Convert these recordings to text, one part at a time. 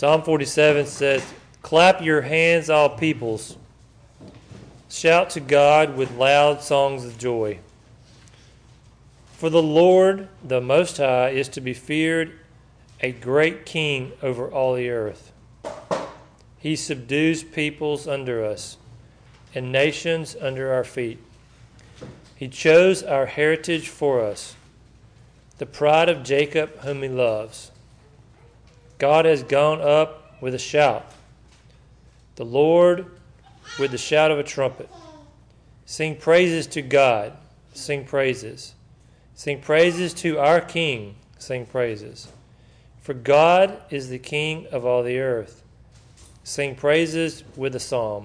Psalm 47 says, "Clap your hands, all peoples. Shout to God with loud songs of joy. For the Lord, the Most High, is to be feared, a great king over all the earth. He subdues peoples under us and nations under our feet. He chose our heritage for us, the pride of Jacob whom he loves. God has gone up with a shout, the Lord with the shout of a trumpet. Sing praises to God, sing praises. Sing praises to our King, sing praises. For God is the King of all the earth. Sing praises with a psalm.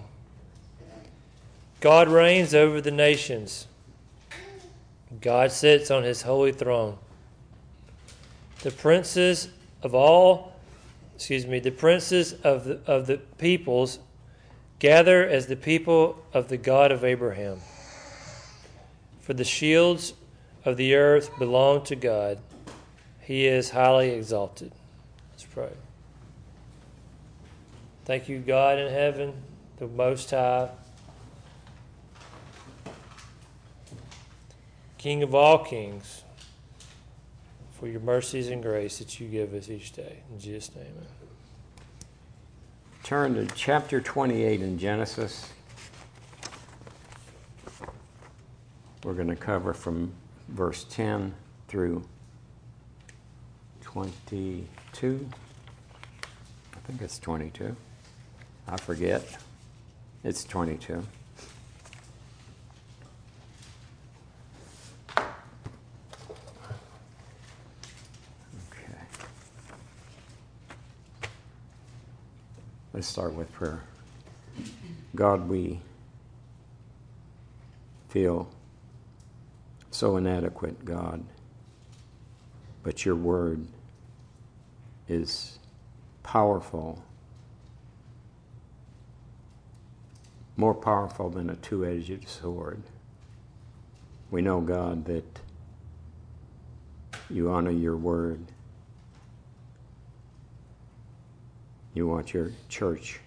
God reigns over the nations. God sits on his holy throne. The princes of the peoples gather as the people of the God of Abraham. For the shields of the earth belong to God. He is highly exalted." Let's pray. Thank you, God in heaven, the Most High, King of all kings, for your mercies and grace that you give us each day. In Jesus' name, amen. Turn to chapter 28 in Genesis. We're going to cover from verse 10 through 22. I think it's 22. I forget. It's 22. Okay. Let's start with prayer. God, we feel so inadequate, God, but your word is powerful, more powerful than a two-edged sword. We know, God, that you honor your word. You want your church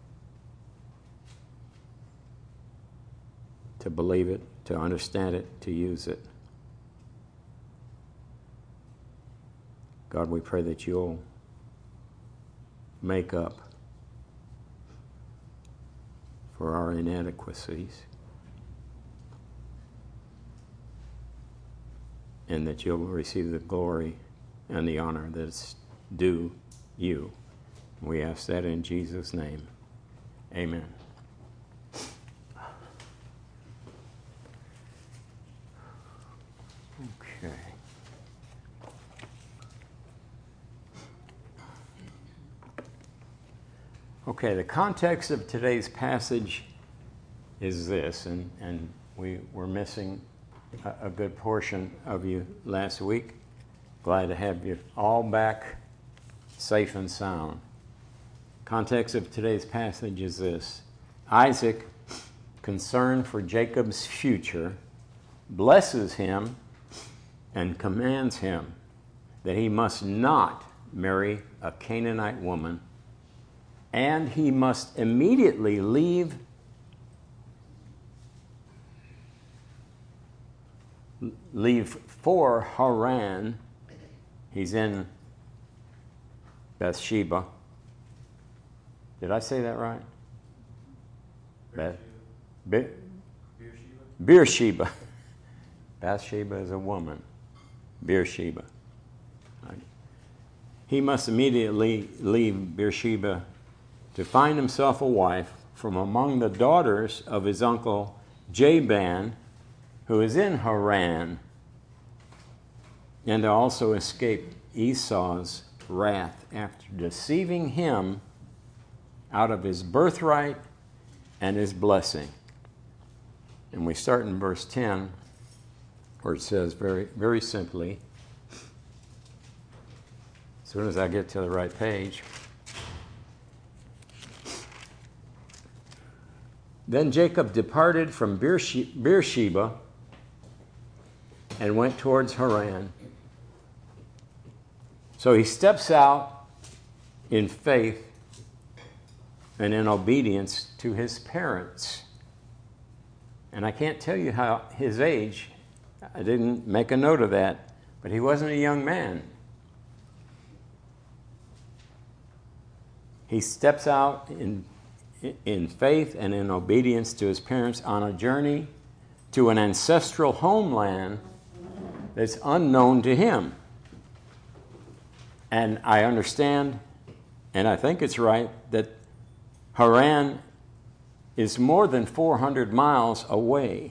to believe it, to understand it, to use it. God, we pray that you'll make up for our inadequacies and that you'll receive the glory and the honor that's due you. We ask that in Jesus' name. Amen. Okay. Okay, the context of today's passage is this, and we were missing a good portion of you last week. Glad to have you all back safe and sound. Context of today's passage is this. Isaac, concerned for Jacob's future, blesses him and commands him that he must not marry a Canaanite woman, and he must immediately leave for Haran. He's in Bathsheba. Did I say that right? Beersheba. Bathsheba is a woman. Beersheba. He must immediately leave Beersheba to find himself a wife from among the daughters of his uncle Jaban, who is in Haran, and to also escape Esau's wrath after deceiving him out of his birthright and his blessing. And we start in verse 10, where it says very, very simply, as soon as I get to the right page, "Then Jacob departed from Beersheba and went towards Haran." So he steps out in faith and in obedience to his parents. And I can't tell you how his age, I didn't make a note of that, but he wasn't a young man. He steps out in faith and in obedience to his parents on a journey to an ancestral homeland that's unknown to him. And I understand, and I think it's right, that Haran is more than 400 miles away.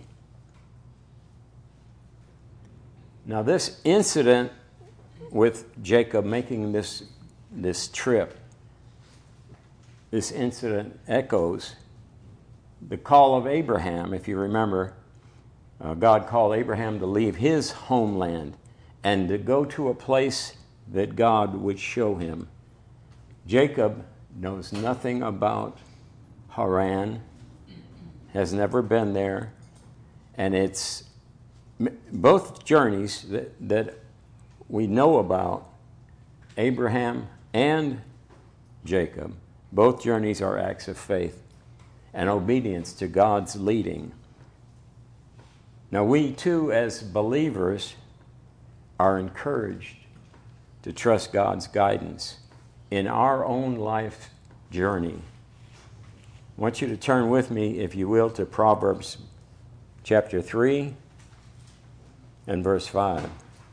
Now, this incident with Jacob making this trip, this incident echoes the call of Abraham. If you remember, God called Abraham to leave his homeland and to go to a place that God would show him. Jacob knows nothing about Haran, has never been there, and it's both journeys that we know about, Abraham and Jacob, both journeys are acts of faith and obedience to God's leading. Now we too, as believers, are encouraged to trust God's guidance in our own life journey. I want you to turn with me, if you will, to Proverbs chapter 3 and verse 5.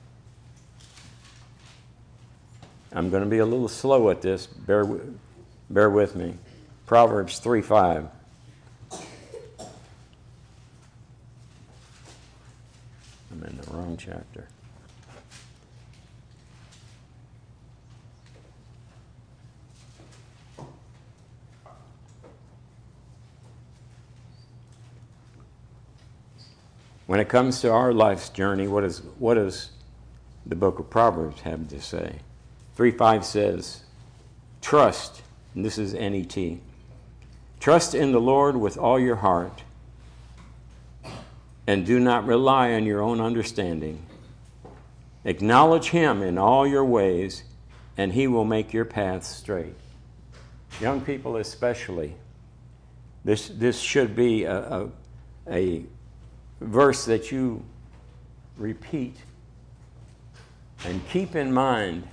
I'm going to be a little slow at this. Bear with me. Proverbs 3:5. I'm in the wrong chapter. When it comes to our life's journey, what does the book of Proverbs have to say? 3:5 says, trust, and this is NET, trust in the Lord with all your heart, and do not rely on your own understanding. Acknowledge him in all your ways, and he will make your paths straight. Young people especially, this should be a verse that you repeat and keep in mind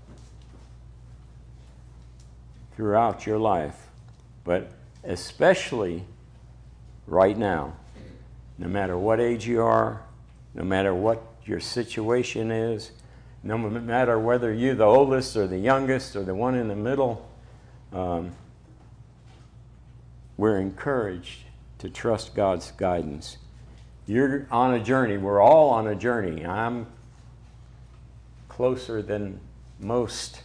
throughout your life, but especially right now. No matter what age you are, no matter what your situation is, no matter whether you're the oldest or the youngest or the one in the middle, we're encouraged to trust God's guidance. You're on a journey. We're all on a journey. I'm closer than most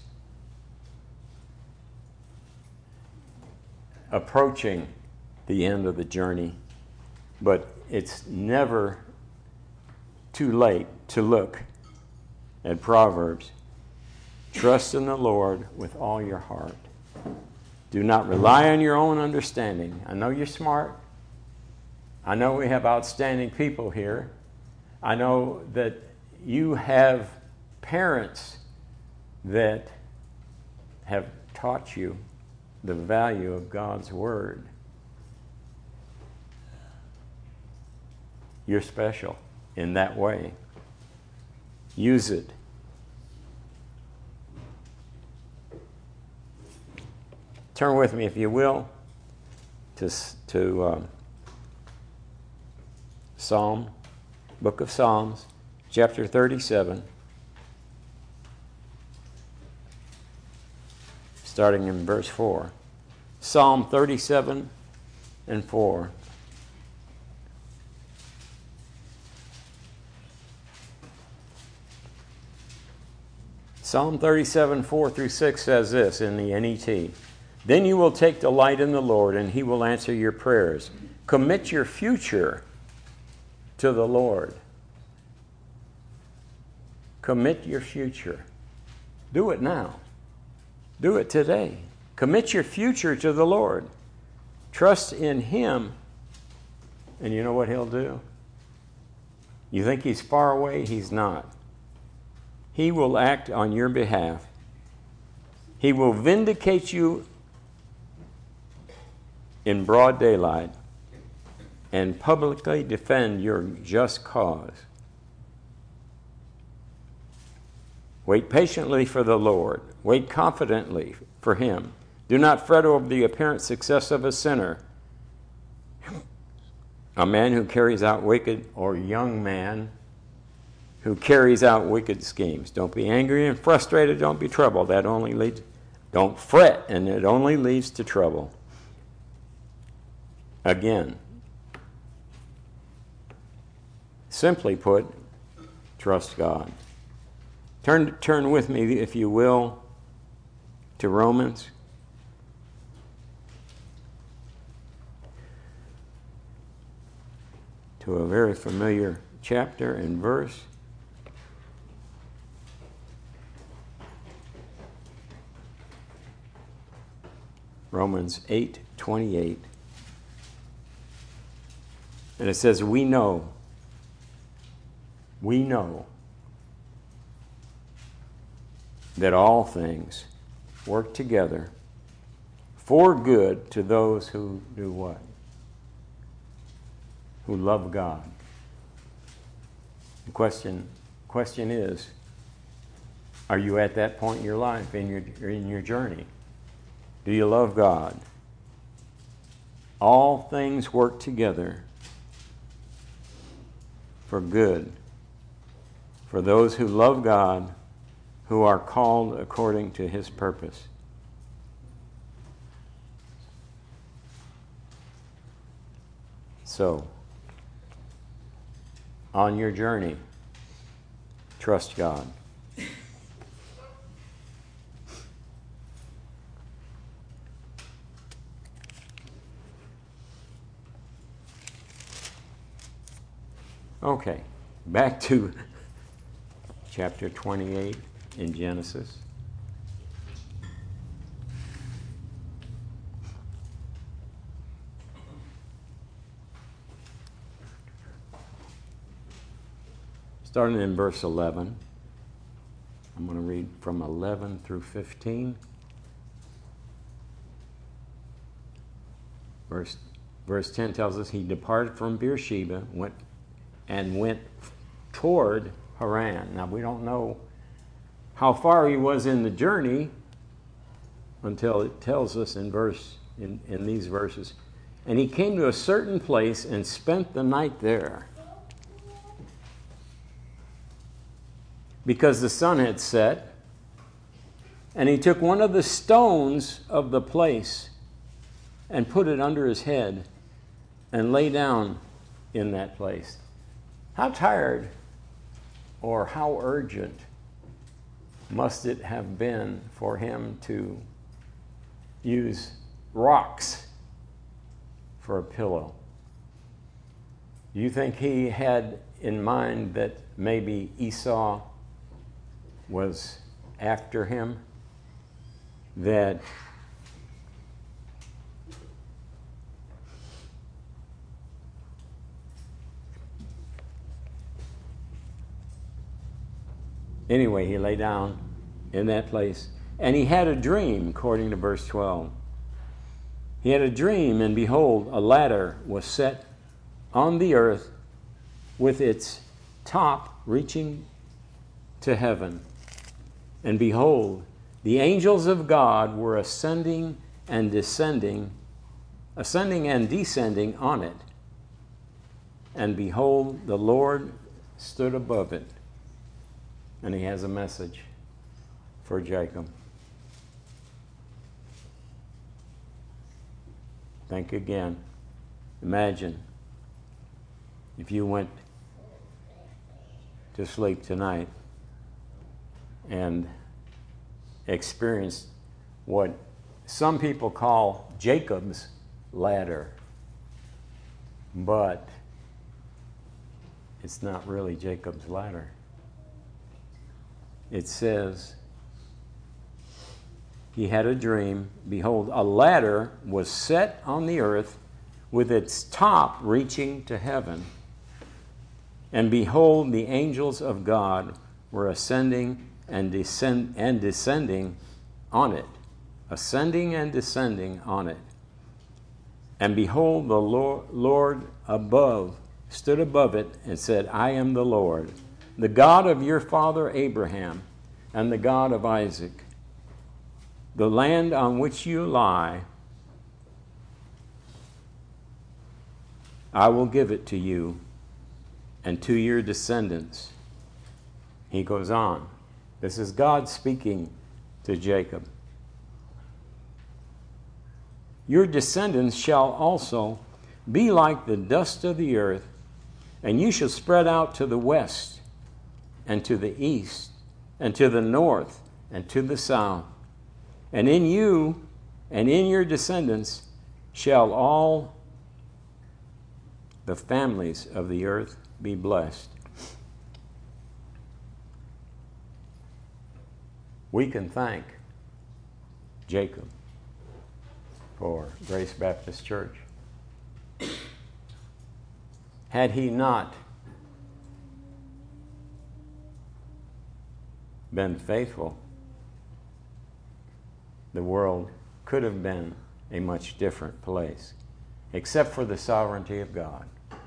approaching the end of the journey, but it's never too late to look at Proverbs. Trust in the Lord with all your heart. Do not rely on your own understanding. I know you're smart. I know we have outstanding people here. I know that you have parents that have taught you the value of God's Word. You're special in that way. Use it. Turn with me, if you will, to Book of Psalms, chapter 37, starting in verse 4. Psalm 37 and 4. Psalm 37, 4 through 6 says this in the NET. Then you will take delight in the Lord, and he will answer your prayers. Commit your future to the Lord. Commit your future. Do it now. Do it today. Commit your future to the Lord. Trust in him, and you know what he'll do? You think he's far away? He's not. He will act on your behalf. He will vindicate you in broad daylight and publicly defend your just cause. Wait patiently for the Lord. Wait confidently for him. Do not fret over the apparent success of a sinner, a man who carries out wicked, or young man who carries out wicked schemes. Don't be angry and frustrated. Don't be troubled. That only leads. Don't fret, and it only leads to trouble. Again, simply put, trust God. Turn with me, if you will, to Romans. To a very familiar chapter and verse. Romans 8:28. And it says, we know that all things work together for good to those who do what? Who love God. The question is, are you at that point in your life, in your journey? Do you love God? All things work together for good for those who love God, who are called according to his purpose. So, on your journey, trust God. Okay, back to chapter 28 in Genesis. Starting in verse 11. I'm going to read from 11 through 15. Verse 10 tells us he departed from Beersheba, went toward Haran. Now, we don't know how far he was in the journey until it tells us in these verses. And he came to a certain place and spent the night there, because the sun had set. And he took one of the stones of the place and put it under his head and lay down in that place. How tired or how urgent must it have been for him to use rocks for a pillow? Do you think he had in mind that maybe Esau was after him? That anyway, he lay down in that place, and he had a dream, according to verse 12. He had a dream, and behold, a ladder was set on the earth with its top reaching to heaven. And behold, the angels of God were ascending and descending on it. And behold, the Lord stood above it. And he has a message for Jacob. Think again. Imagine if you went to sleep tonight and experienced what some people call Jacob's ladder, but it's not really Jacob's ladder. It says, he had a dream. Behold, a ladder was set on the earth with its top reaching to heaven. And behold, the angels of God were ascending and descending on it, ascending and descending on it. And behold, the Lord above stood above it and said, I am the Lord, the God of your father Abraham, and the God of Isaac. The land on which you lie, I will give it to you and to your descendants. He goes on. This is God speaking to Jacob. Your descendants shall also be like the dust of the earth, and you shall spread out to the west and to the east and to the north and to the south. And in you and in your descendants shall all the families of the earth be blessed. We can thank Jacob for Grace Baptist Church. Had he not been faithful, the world could have been a much different place, except for the sovereignty of God.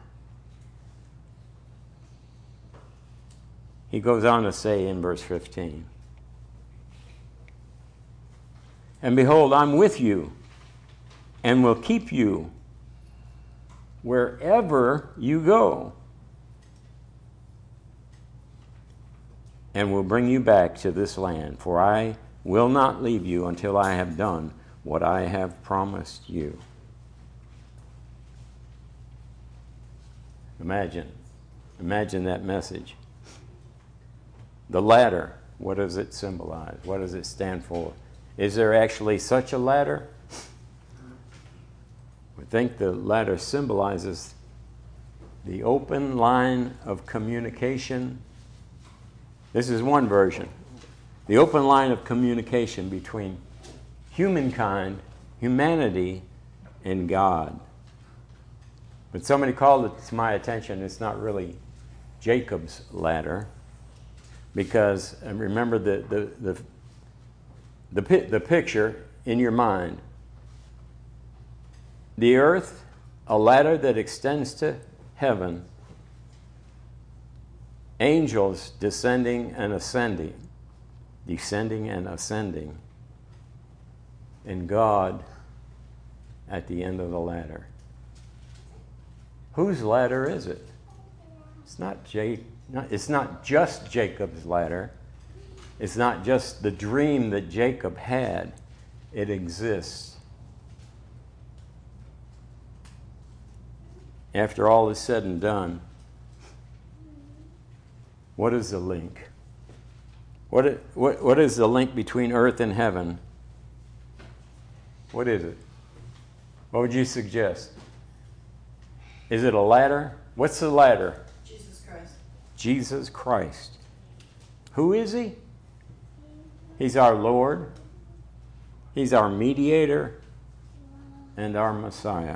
He goes on to say in verse 15, and behold, I'm with you and will keep you wherever you go, and will bring you back to this land, for I will not leave you until I have done what I have promised you. Imagine that message. The ladder, what does it symbolize? What does it stand for? Is there actually such a ladder? I think the ladder symbolizes the open line of communication. This is one version. The open line of communication between humankind, humanity, and God. But somebody called it to my attention, it's not really Jacob's ladder, because, and remember the picture in your mind. The earth, a ladder that extends to heaven, angels descending and ascending, and God at the end of the ladder. Whose ladder is it? It's not just Jacob's ladder. It's not just the dream that Jacob had. It exists. After all is said and done, what is the link? What is the link between earth and heaven? What is it? What would you suggest? Is it a ladder? What's the ladder? Jesus Christ. Jesus Christ. Who is he? He's our Lord. He's our mediator and our Messiah.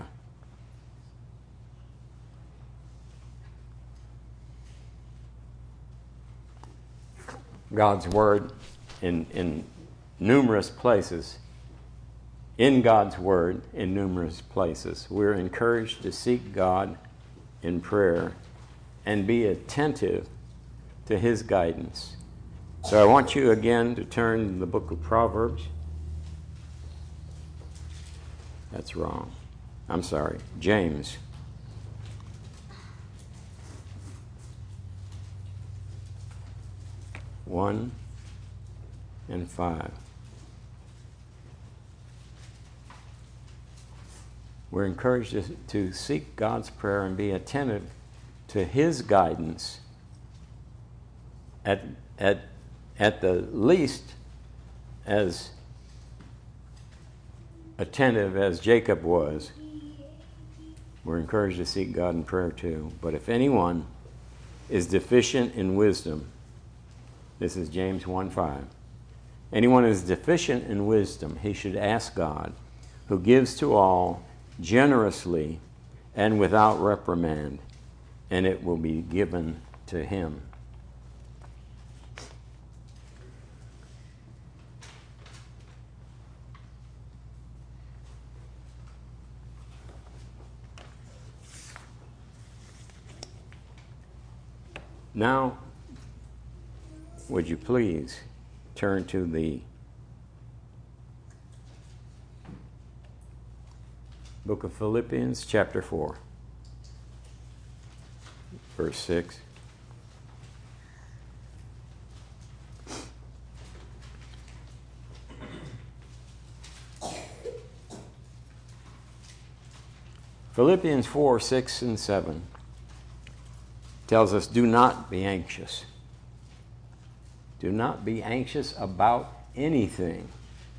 God's Word in numerous places. In God's Word in numerous places, we're encouraged to seek God in prayer and be attentive to His guidance. So I want you again to turn to the book of Proverbs. That's wrong. I'm sorry. James. One and 5. We're encouraged to seek God's prayer and be attentive to His guidance at the least as attentive as Jacob was. We're encouraged to seek God in prayer too. But if anyone is deficient in wisdom, this is James 1:5. Anyone is deficient in wisdom, he should ask God, who gives to all generously and without reprimand, and it will be given to him. Now, would you please turn to the book of Philippians, chapter 4, verse 6. Philippians 4, 6, and 7 tells us, do not be anxious. Do not be anxious about anything.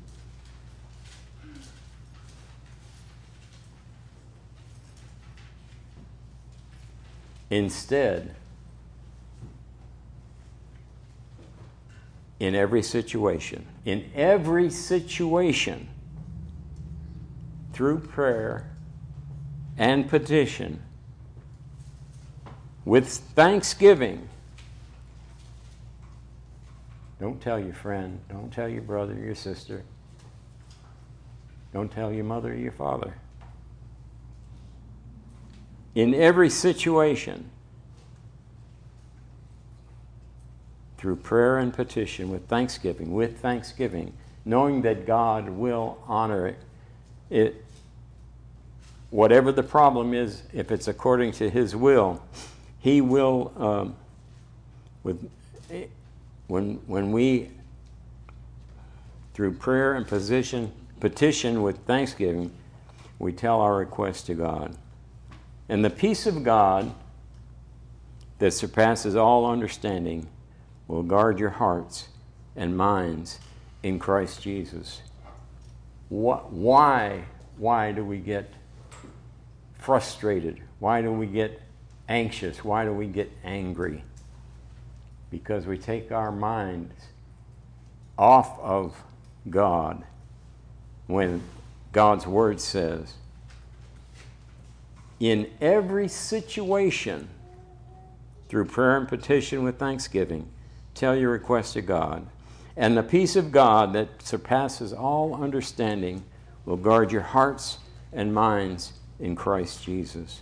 Instead, in every situation, through prayer and petition, with thanksgiving. Don't tell your friend, don't tell your brother or your sister, don't tell your mother or your father. In every situation, through prayer and petition, with thanksgiving, knowing that God will honor it. Whatever the problem is, if it's according to His will, He will, when we, through prayer and petition with thanksgiving, we tell our request to God. And the peace of God that surpasses all understanding will guard your hearts and minds in Christ Jesus. Why do we get frustrated? Why do we get anxious? Why do we get angry? Because we take our minds off of God when God's Word says, in every situation, through prayer and petition with thanksgiving, tell your request to God, and the peace of God that surpasses all understanding will guard your hearts and minds in Christ Jesus.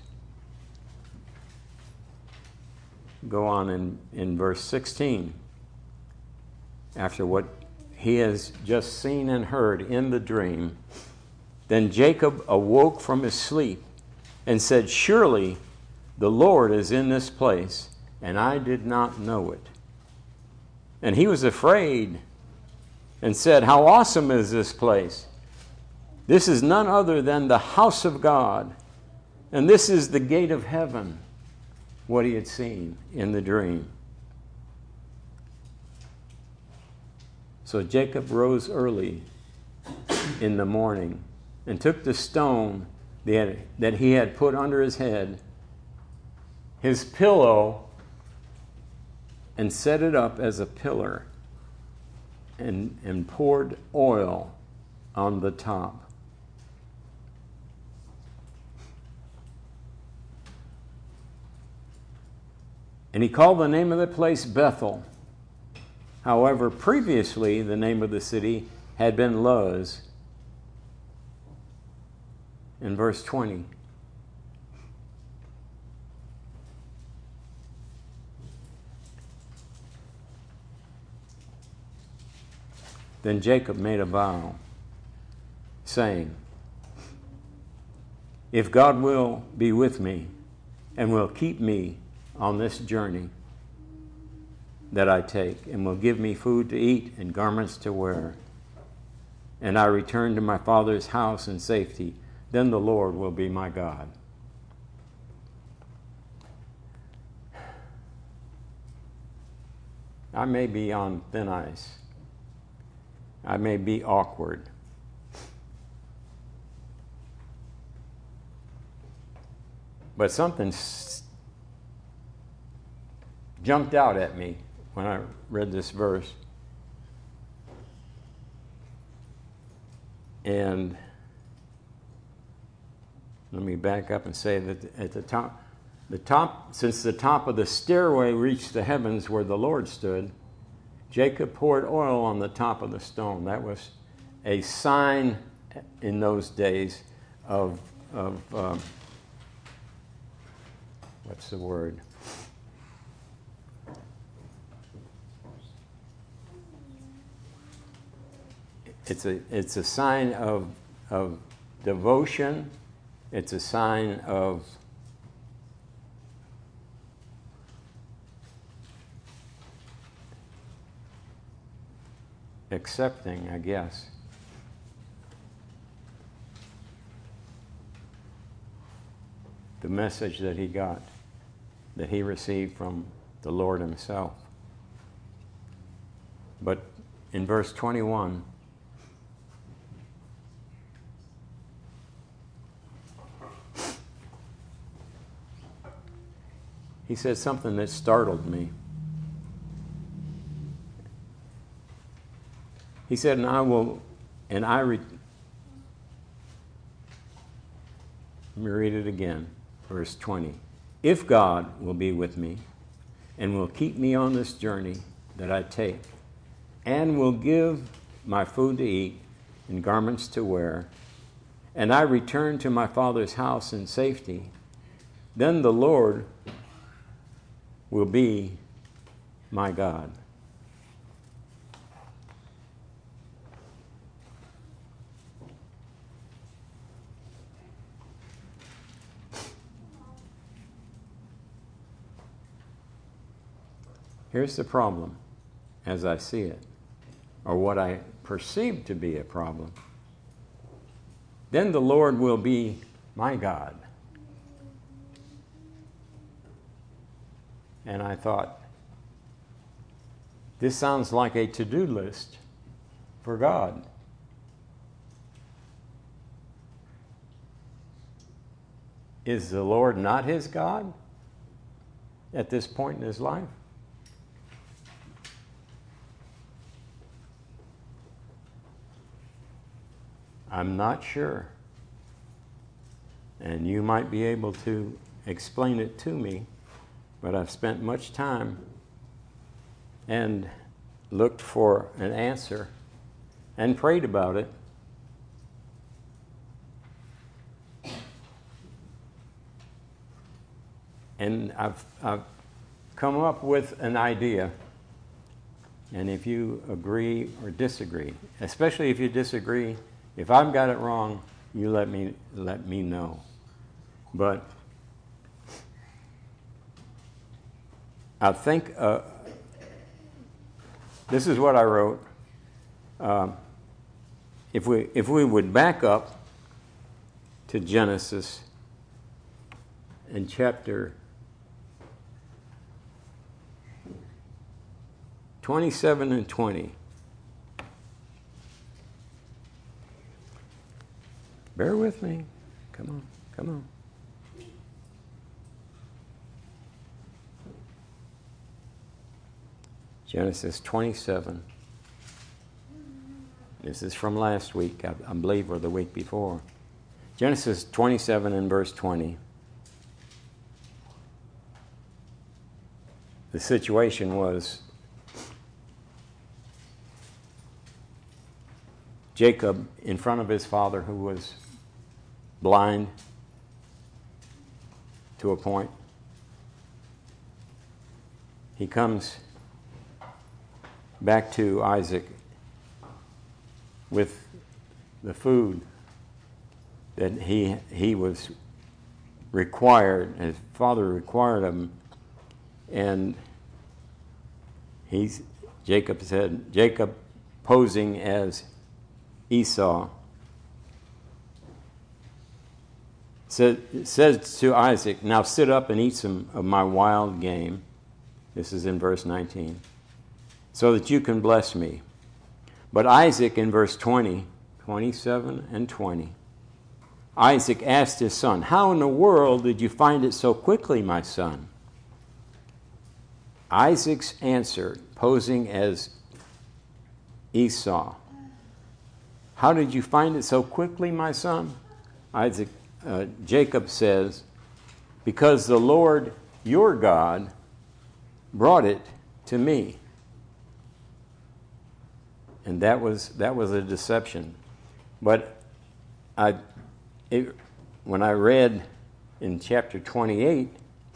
Go on in verse 16. After what he has just seen and heard in the dream, then Jacob awoke from his sleep and said, surely the Lord is in this place, and I did not know it. And he was afraid and said, how awesome is this place? This is none other than the house of God, and this is the gate of heaven, what he had seen in the dream. So Jacob rose early in the morning and took the stone that he had put under his head, his pillow, and set it up as a pillar, and poured oil on the top. And he called the name of the place Bethel. However, previously the name of the city had been Luz. In verse 20. Then Jacob made a vow, saying, if God will be with me and will keep me on this journey that I take, and will give me food to eat and garments to wear, and I return to my father's house in safety, then the Lord will be my God. I may be on thin ice. I may be awkward. But something jumped out at me when I read this verse. And let me back up and say that at the top, since the top of the stairway reached the heavens where the Lord stood, Jacob poured oil on the top of the stone. That was a sign in those days of what's the word? it's a sign of devotion. It's a sign of accepting, I guess. The message that he got, that he received from the Lord himself. But in verse 21, he said something that startled me. He said, let me read it again, verse 20. If God will be with me and will keep me on this journey that I take, and will give my food to eat and garments to wear, and I return to my Father's house in safety, then the Lord will be my God. Here's the problem, as I see it, or what I perceive to be a problem. Then the Lord will be my God. And I thought, this sounds like a to-do list for God. Is the Lord not his God at this point in his life? I'm not sure. And you might be able to explain it to me, but I've spent much time and looked for an answer and prayed about it. And I've come up with an idea. And if you agree or disagree, especially if you disagree, if I've got it wrong, you let me know. But I think this is what I wrote. If we would back up to Genesis in chapter 27 and 20. Bear with me. Come on. Genesis 27. This is from last week, I believe, or the week before. Genesis 27 and verse 20. The situation was Jacob in front of his father, who was blind to a point. He comes back to Isaac with the food that he was required, his father required of him, and Jacob posing as Esau says to Isaac, now sit up and eat some of my wild game. This is in verse 19. So that you can bless me. But Isaac in verse 20, 27 and 20, Isaac asked his son, how in the world did you find it so quickly, my son? Isaac's answer, posing as Esau, how did you find it so quickly, my son? Jacob says, because the Lord your God brought it to me. And that was a deception. But when I read in chapter 28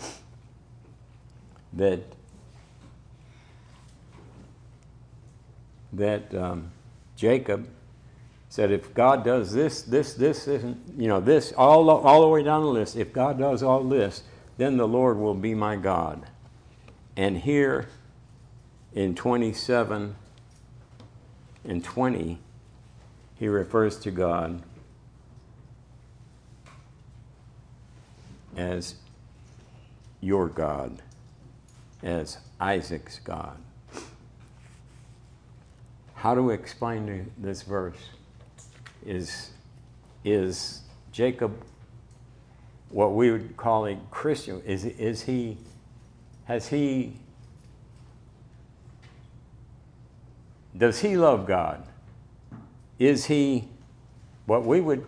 that Jacob said, if God does this, and this, all the way down the list, if God does all this, then the Lord will be my God. And here in 27 and 20, he refers to God as your God, as Isaac's God. How do we explain this verse? Is Jacob what we would call a Christian? Does he love God? Is he what we would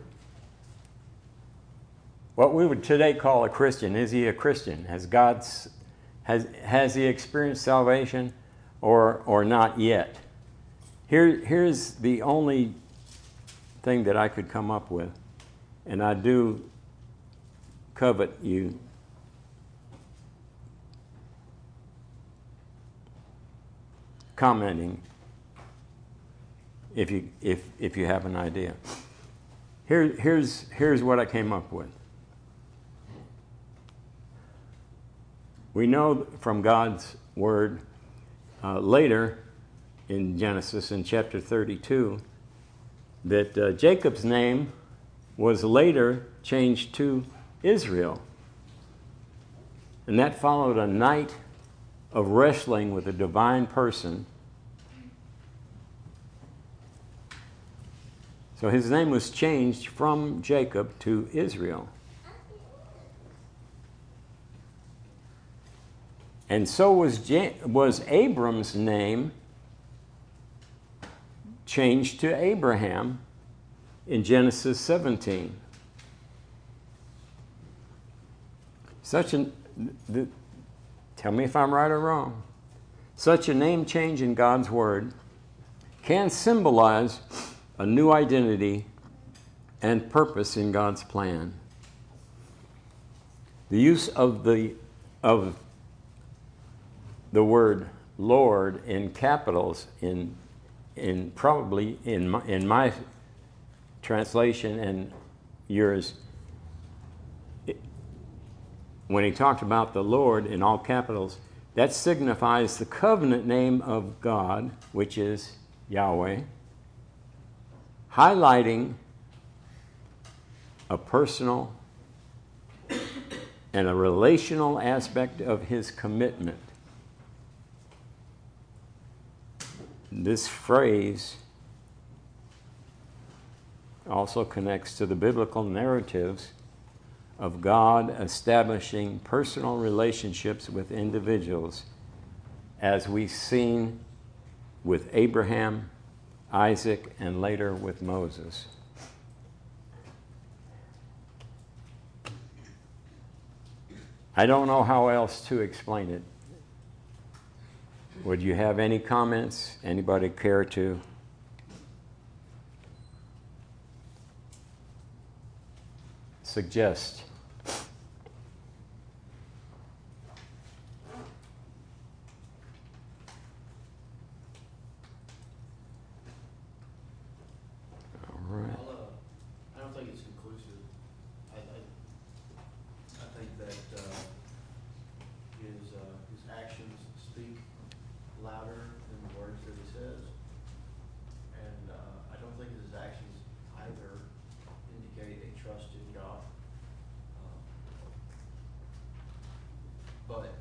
today call a Christian? Is he a Christian? Has he experienced salvation or not yet? Here's the only thing that I could come up with, and I do covet you commenting if you have an idea. Here's what I came up with. We know from God's word later in Genesis in chapter 32 that Jacob's name was later changed to Israel. And that followed a night of wrestling with a divine person. So his name was changed from Jacob to Israel. And so was Abram's name changed to Abraham in Genesis 17. Tell me if I'm right or wrong. Such a name change in God's word can symbolize a new identity and purpose in God's plan. The use of the word Lord in capitals in my translation and yours, when he talked about the Lord in all capitals, that signifies the covenant name of God, which is Yahweh, highlighting a personal and a relational aspect of his commitment. This phrase also connects to the biblical narratives of God establishing personal relationships with individuals, as we've seen with Abraham, Isaac, and later with Moses. I don't know how else to explain it. Would you have any comments? Anybody care to? Suggest. All right. I don't think it's conclusive. I think that his actions speak louder than the words that he says, and I don't think his actions either indicate a trust in God. But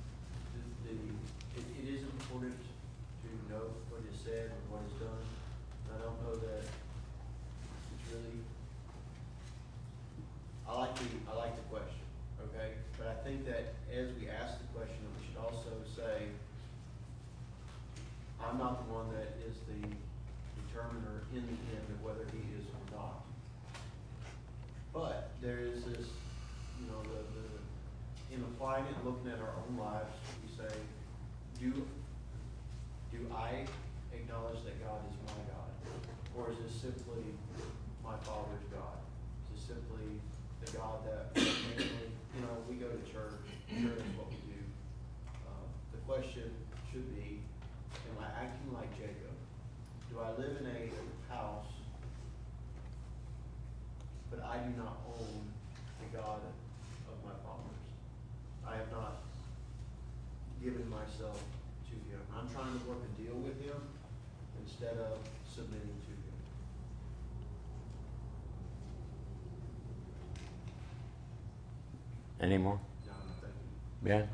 it is important to know what is said and what is done. I don't know that it's really. I like the question, okay? But I think that as we ask the question, we should also say, I'm not the one that is the determiner in the end of whether he is or not. But there is this, in applying it, looking at our own lives, we say, do I acknowledge that God is my God? Or is this simply my Father's God? Is this simply the God that mainly, we go to church, church is what we do. The question should be, am I acting like Jacob? Do I live in a house but I do not own the God of my fathers. I have not given myself to him. I'm trying to work a deal with him instead of submitting to him. Any more? No, thank you. Yeah.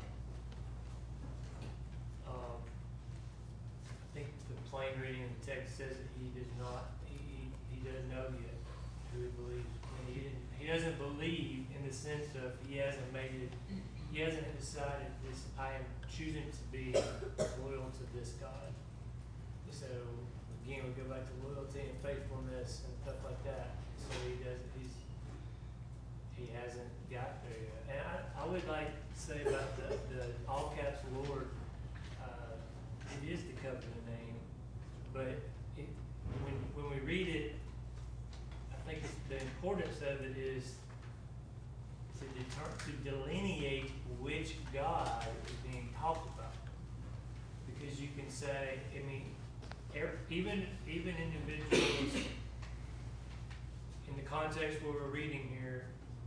I think the plain reading of the text says that he does not, he doesn't know yet who he believes. And he doesn't believe in the sense of he hasn't decided this, I am choosing to be loyal to this God. So again, we go back to loyalty and faithfulness and stuff like that. So he hasn't got there yet. And I would like to say about the all caps Lord, it is the covenant name, but when we read it, I think the importance of it is to delineate which God is being talked about. Because you can say, I mean, even individuals in the context where we're reading here,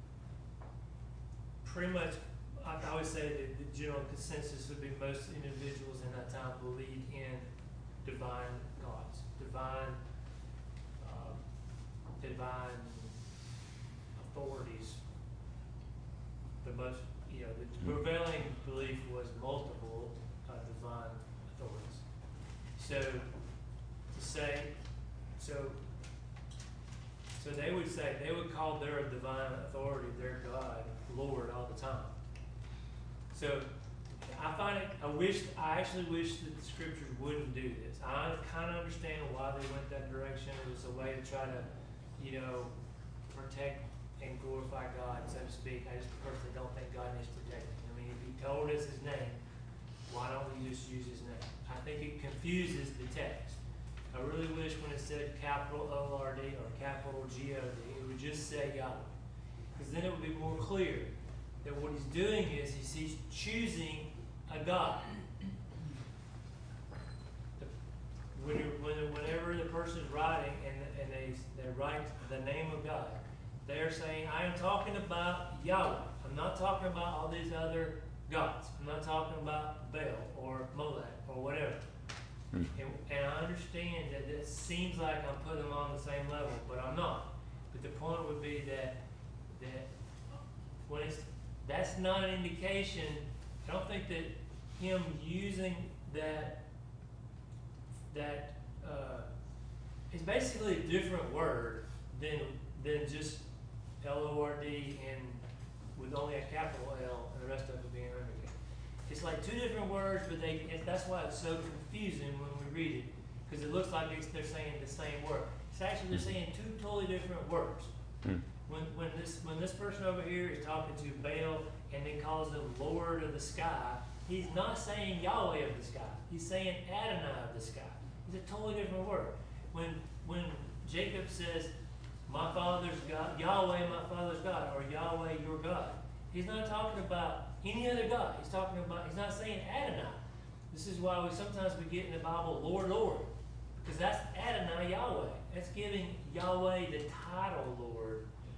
pretty much, I would say that the general consensus would be most individuals in that time believe in divine gods, divine authorities. The most, the prevailing belief was multiple divine authorities. So to say, so they would call their divine authority, their God, Lord all the time. So I actually wish that the scriptures wouldn't do this. I kind of understand why they went that direction. It was a way to try to, protect and glorify God, so to speak. I just personally don't think God needs protecting. I mean, if he told us his name, why don't we just use his name? I think it confuses the text. I really wish when it said capital O-R-D or capital G-O-D, it would just say Yahweh. Because then it would be more clear that what he's doing is he's choosing a God. Whenever the person is writing and they write the name of God, they're saying, I am talking about Yahweh. I'm not talking about all these other gods. I'm not talking about Baal or Molech or whatever. And I understand that it seems like I'm putting them on the same level, but I'm not. But the point would be that when that's not an indication. I don't think that him using that it's basically a different word than just L-O-R-D and with only a capital L and the rest of it being underlined. It's like two different words, but that's why it's so confusing when we read it, because it looks like they're saying the same word. It's actually they're saying two totally different words. When this person over here is talking to Baal and then calls him Lord of the sky, he's not saying Yahweh of the sky. He's saying Adonai of the sky. It's a totally different word. When Jacob says, my father's God, Yahweh my father's God, or Yahweh your God, he's not talking about any other God. He's not saying Adonai. This is why sometimes we get in the Bible, Lord, Lord, because that's Adonai Yahweh. That's giving Yahweh the title Lord.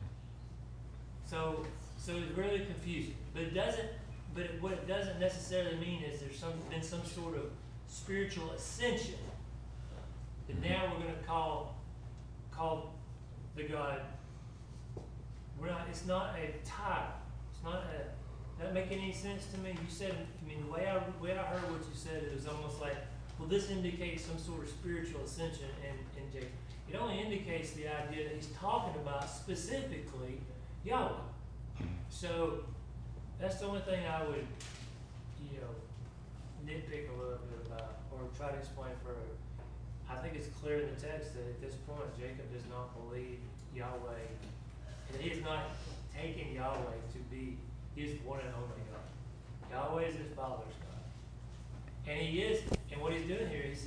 So it's really confusing. But what it doesn't necessarily mean is there's been some sort of spiritual ascension that now we're going to call the God. It's not a title. It's not a. That make any sense to me? You said, the way I heard what you said, it was almost like, well, this indicates some sort of spiritual ascension in Jacob. It only indicates the idea that he's talking about specifically Yahweh. So that's the only thing I would, nitpick a little bit about or try to explain further. I think it's clear in the text that at this point Jacob does not believe Yahweh, and he is not taking Yahweh to be his one and only God. Yahweh is his father's God, and and what he's doing here is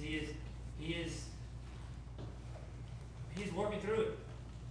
he's working through it.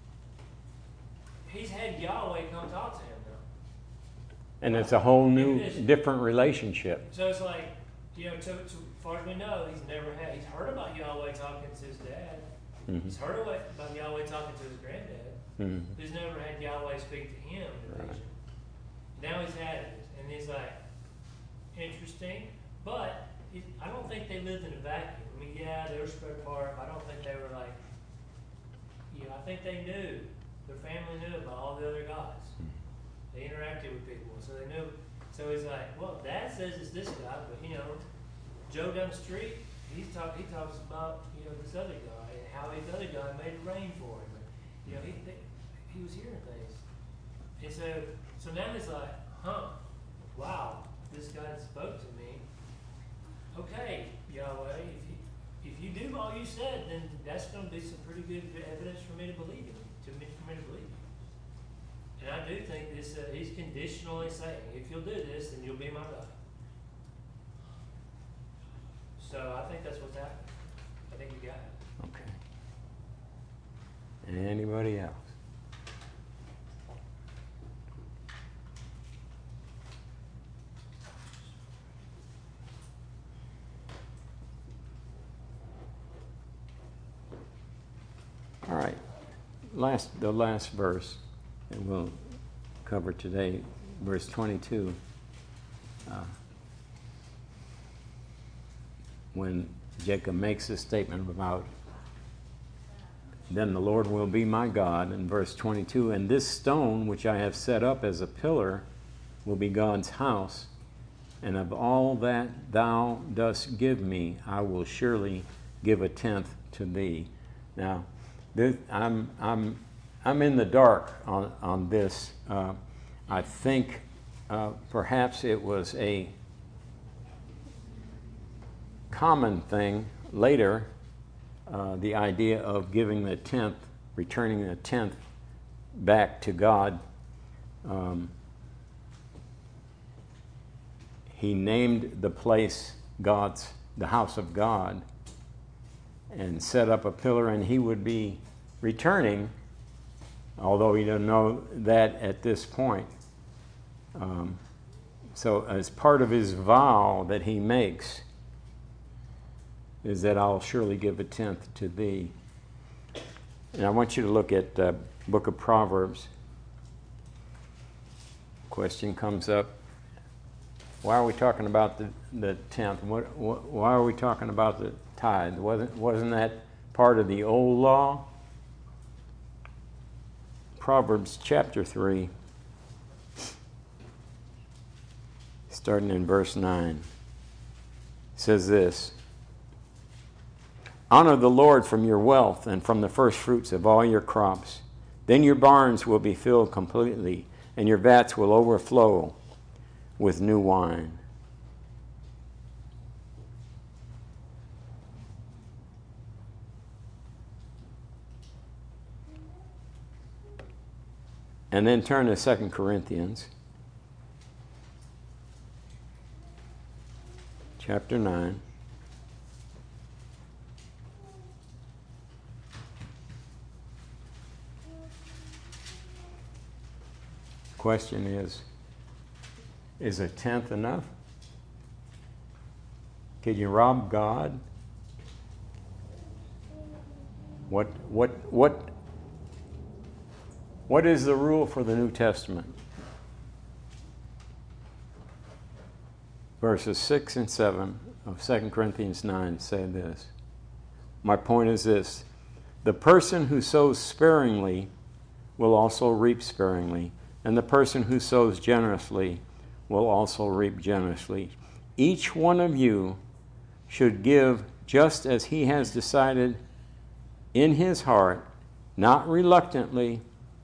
He's had Yahweh come talk to him now. And it's a whole new, different relationship. So it's like, as far as we know, he's heard about Yahweh talking to his dad. Mm-hmm. He's heard about Yahweh talking to his granddad. who's never had Yahweh speak to him in a vision. Now he's had it, and he's like, interesting, but I don't think they lived in a vacuum. I mean, yeah, they were spread apart, but I don't think they were like, I think they knew, their family knew about all the other gods. They interacted with people, so they knew. So he's like, well, Dad says it's this guy, but Joe down the street, he talks about this other guy and how this other guy made it rain for him. He was hearing things, and so now he's like, wow, this guy spoke to me. Okay, Yahweh, if you do all you said, then that's going to be some pretty good evidence for me to believe in, for me to believe you. And I do think this, he's conditionally saying, if you'll do this, then you'll be my God. So I think that's what's happening. I think you got it. Okay. Anybody else? All right. The last verse, and we'll cover today, verse 22. When Jacob makes a statement about, then the Lord will be my God, in verse 22, and this stone which I have set up as a pillar will be God's house, and of all that thou dost give me, I will surely give a tenth to thee. Now, I'm in the dark on this. I think perhaps it was a common thing later, the idea of giving the tenth, returning the tenth back to God. He named the place the house of God, and set up a pillar, and he would be returning, although he doesn't know that at this point. So as part of his vow that he makes is that I'll surely give a tenth to thee. And I want you to look at the book of Proverbs. Question comes up. Why are we talking about the tenth? Why are we talking about the tithe? Wasn't that part of the old law? Proverbs chapter 3, starting in verse 9, says this: honor the Lord from your wealth and from the first fruits of all your crops. Then your barns will be filled completely, and your vats will overflow with new wine. And then turn to 2 Corinthians chapter 9. Question is a tenth enough? Can you rob God? What is the rule for the New Testament? Verses 6 and 7 of 2 Corinthians 9 say this. My point is this: the person who sows sparingly will also reap sparingly, and the person who sows generously will also reap generously. Each one of you should give just as he has decided in his heart, not reluctantly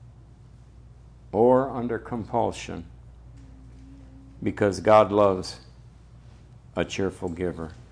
or under compulsion, because God loves a cheerful giver.